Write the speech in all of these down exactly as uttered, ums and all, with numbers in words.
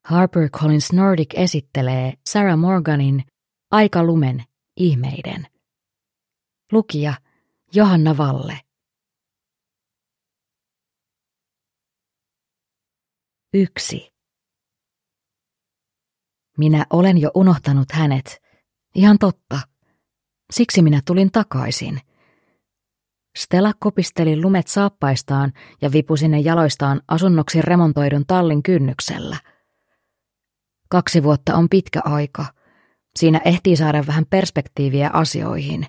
HarperCollins Nordic esittelee Sarah Morganin Aikalumen ihmeiden. Lukija Johanna Valle. Yksi. Minä olen jo unohtanut hänet. Ihan totta. Siksi minä tulin takaisin. Stella kopisteli lumet saappaistaan ja vipusi ne jaloistaan asunnoksi remontoidun tallin kynnyksellä. Kaksi vuotta on pitkä aika. Siinä ehtii saada vähän perspektiiviä asioihin.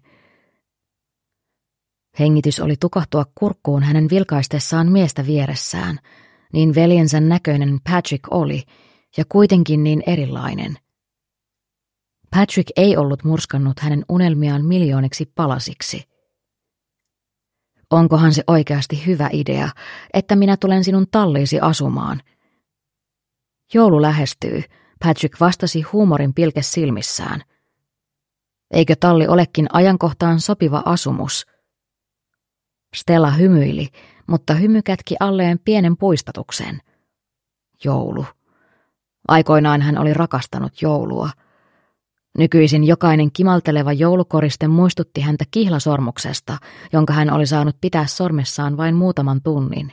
Hengitys oli tukahtua kurkkuun hänen vilkaistessaan miestä vieressään. Niin veljensä näköinen Patrick oli, ja kuitenkin niin erilainen. Patrick ei ollut murskannut hänen unelmiaan miljooniksi palasiksi. Onkohan se oikeasti hyvä idea, että minä tulen sinun talliisi asumaan? Joulu lähestyy, Patrick vastasi huumorin pilke silmissään. Eikö talli olekin ajankohtaan sopiva asumus? Stella hymyili, mutta hymy kätki alleen pienen puistatuksen. Joulu. Aikoinaan hän oli rakastanut joulua. Nykyisin jokainen kimalteleva joulukoriste muistutti häntä kihlasormuksesta, jonka hän oli saanut pitää sormessaan vain muutaman tunnin.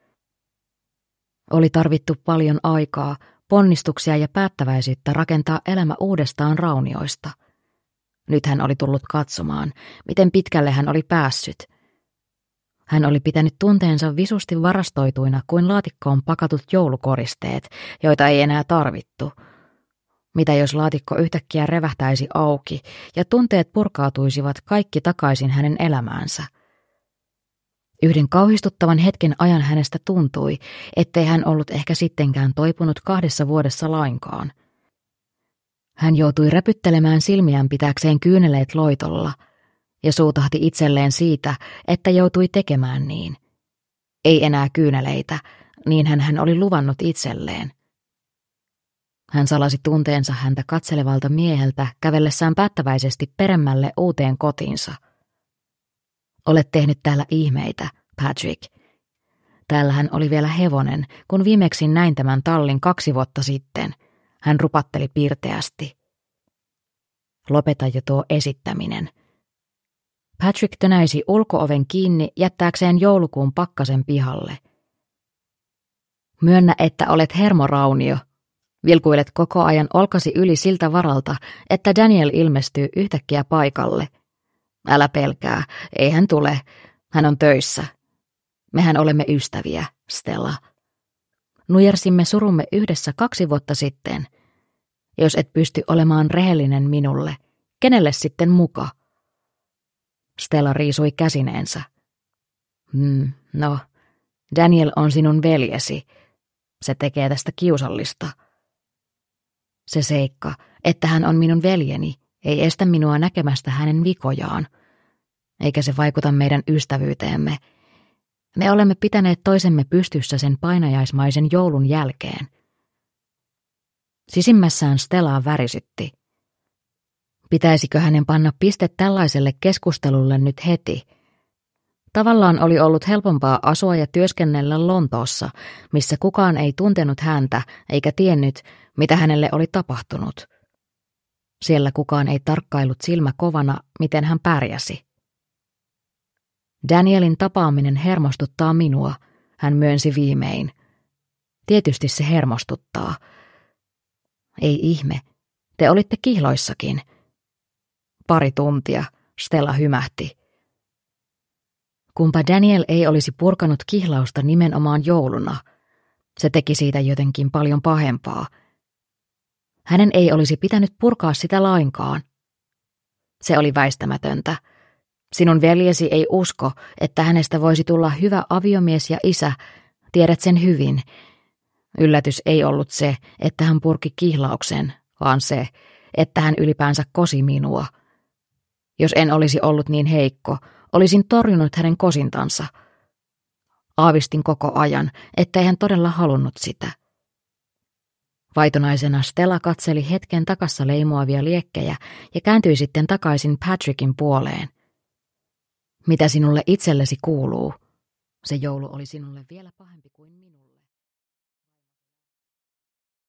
Oli tarvittu paljon aikaa, ponnistuksia ja päättäväisyyttä rakentaa elämä uudestaan raunioista. Nyt hän oli tullut katsomaan, miten pitkälle hän oli päässyt. Hän oli pitänyt tunteensa visusti varastoituina kuin laatikkoon pakatut joulukoristeet, joita ei enää tarvittu. Mitä jos laatikko yhtäkkiä revähtäisi auki ja tunteet purkautuisivat kaikki takaisin hänen elämäänsä? Yhden kauhistuttavan hetken ajan hänestä tuntui, ettei hän ollut ehkä sittenkään toipunut kahdessa vuodessa lainkaan. Hän joutui räpyttelemään silmiään pitääkseen kyyneleet loitolla ja suutahti itselleen siitä, että joutui tekemään niin. Ei enää kyyneleitä, niinhän hän oli luvannut itselleen. Hän salasi tunteensa häntä katselevalta mieheltä kävellessään päättäväisesti peremmälle uuteen kotiinsa. Olet tehnyt täällä ihmeitä, Patrick. Täällä hän oli vielä hevonen, kun viimeksi näin tämän tallin kaksi vuotta sitten. Hän rupatteli pirteästi. Lopeta jo tuo esittäminen. Patrick tönäisi ulko-oven kiinni jättääkseen joulukuun pakkasen pihalle. Myönnä, että olet hermoraunio. Vilkuilet koko ajan olkasi yli siltä varalta, että Daniel ilmestyy yhtäkkiä paikalle. Älä pelkää, ei hän tule. Hän on töissä. Mehän olemme ystäviä, Stella. Nujersimme surumme yhdessä kaksi vuotta sitten. Jos et pysty olemaan rehellinen minulle, kenelle sitten muka? Stella riisui käsineensä. Hmm, no, Daniel on sinun veljesi. Se tekee tästä kiusallista. Se seikka, että hän on minun veljeni, ei estä minua näkemästä hänen vikojaan. Eikä se vaikuta meidän ystävyyteemme. Me olemme pitäneet toisemme pystyssä sen painajaismaisen joulun jälkeen. Sisimmässään Stellaa värisytti. Pitäisikö hänen panna piste tällaiselle keskustelulle nyt heti? Tavallaan oli ollut helpompaa asua ja työskennellä Lontoossa, missä kukaan ei tuntenut häntä eikä tiennyt, mitä hänelle oli tapahtunut. Siellä kukaan ei tarkkaillut silmä kovana, miten hän pärjäsi. Danielin tapaaminen hermostuttaa minua, hän myönsi viimein. Tietysti se hermostuttaa. Ei ihme, te olitte kihloissakin. Pari tuntia, Stella hymähti. Kumpa Daniel ei olisi purkanut kihlausta nimenomaan jouluna. Se teki siitä jotenkin paljon pahempaa. Hänen ei olisi pitänyt purkaa sitä lainkaan. Se oli väistämätöntä. Sinun veljesi ei usko, että hänestä voisi tulla hyvä aviomies ja isä, tiedät sen hyvin. Yllätys ei ollut se, että hän purki kihlauksen, vaan se, että hän ylipäänsä kosi minua. Jos en olisi ollut niin heikko, olisin torjunut hänen kosintansa. Aavistin koko ajan, ettei hän todella halunnut sitä. Vaitonaisena Stella katseli hetken takassa leimuavia liekkejä ja kääntyi sitten takaisin Patrickin puoleen. Mitä sinulle itsellesi kuuluu? Se joulu oli sinulle vielä pahempi kuin minulle.